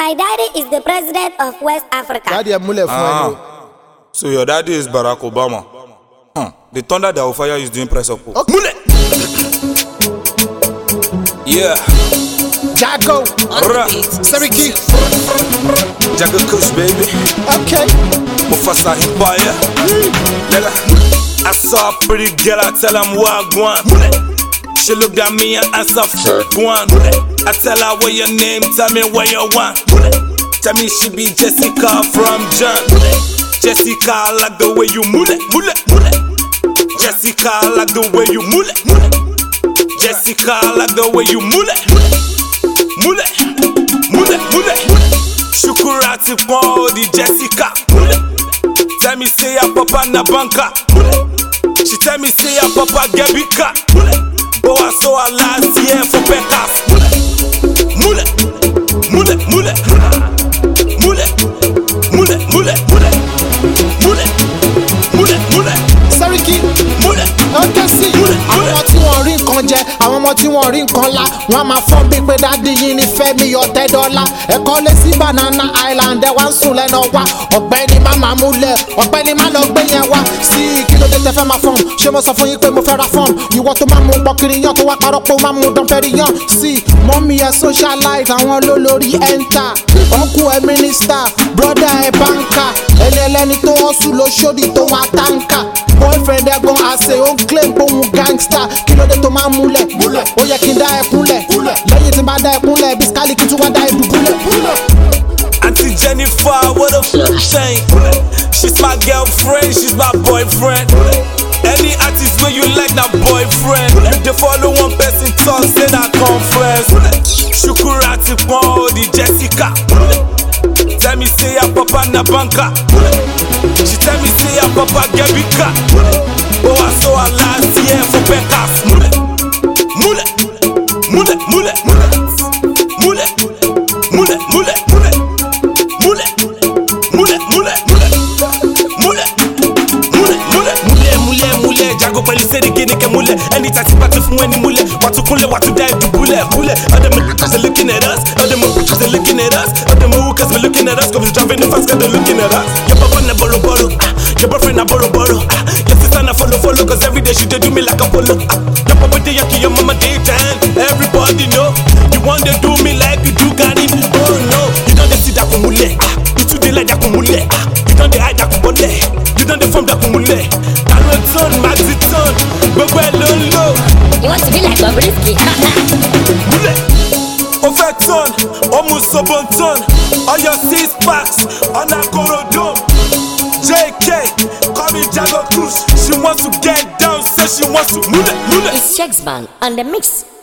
My daddy is the president of West Africa. Daddy, so your daddy is Barack Obama. The thunder that will fire is doing press up. Okay. Mule! Yeah. Jago. Sariki. Jago Kush, baby. Okay. Mufasa Himpaya. I saw a pretty girl, I tell him wagwan. She looked at me and answered one. I tell her what your name, tell me what you want. Tell me she be Jessica from John. Jessica, I like the way you mule. Jessica, I like the way you mule. Jessica, I like the way you mule. Shukurati pon di Jessica. Tell me say your papa na banka. She tell me say your papa get big car. But I saw her last year for Beckas. Sariki. Okay, see. Àwọn tí wọ́n rí nǹkan jẹ, àwọn ọmọ tí wọ́n rí nǹkan lá, wọ́n máa fọ́n bí pé dádì yín ní Fẹ́mi $10. Ẹ̀kọ́ lé sí Banana Island, ẹ̀ wá ń sùn lẹ́nu ọwá. Ọ̀gbẹ́ni má máa múlẹ̀, ọ̀gbẹ́ni má lọ gbé yẹn wá. Sí kí ló dé tẹ fẹ́ máa fọ́n? Ṣé mo sọ fún yín pé mo fẹ́ ra fọ́n? Ìwọ tó máa mú gbọ́kiri yan tó wá parọ́ pé ó máa mú dánfẹ́rí yan. Sí mọ́mí ẹ̀ socialite, àwọn olólórí enter. Uncle ẹ̀ minister, brother ẹ̀ banker. Ẹni ẹlẹ́ni tó hustle ló ṣòdì tó wá táǹkà. Boyfriend ẹ̀ gan àṣẹ ó ń claim pé òun gangster. Kí ló dé tó máa múlẹ̀? Ó yẹ kí n dá ẹ kúnlẹ̀. Lẹ́yìn tí n bá dá ẹ kúnlẹ̀, bí Skali kí tún wá dá ẹ dùbúlẹ̀. Auntie Jennifer, what a f***ing thing. She's my girlfriend, she's my boyfriend. Any artist where you like that boyfriend. They follow one person talk, say that conference. Shukurati pon di Jessica. Tell me say your papa na banka. She tell me say your papa get big car. Oh, I saw her last year for Beckas. Mule. Jago pẹ̀lú sẹ́ríkì ní kẹ́múlẹ̀. Anytime tí pàtó fún ẹni múlẹ̀. Wàtú kúnlẹ̀, wàtú dá ẹ̀dùn búlẹ̀. All them niggas they looking at us. All them bitches they looking at us. All them hookers they looking at us. Cause we driving the fast, cause they looking at us. Your papa na borrow. Your boyfriend na borrow. Your sister na follow. Cause every day she dey do me like a polo. Your papa dey yucky, your mama dey tan. Everybody know. You want to do me like you do Gani. Oh no. You don't dey see that kumule. You too dey like that kumule. You don't dey hide that kumule. You don't dey form that kumule. Carroton, Maxiton, gbogbo ẹ ló ń lò. You want to be like Bobrisky? Ó fẹ́ tán, ó mú Sobonton. All your 6 packs, ọ̀nà Korodom. JK, call me Jago Kush. She wants to get down, say she wants to mule. It's Shakespeare on the mix.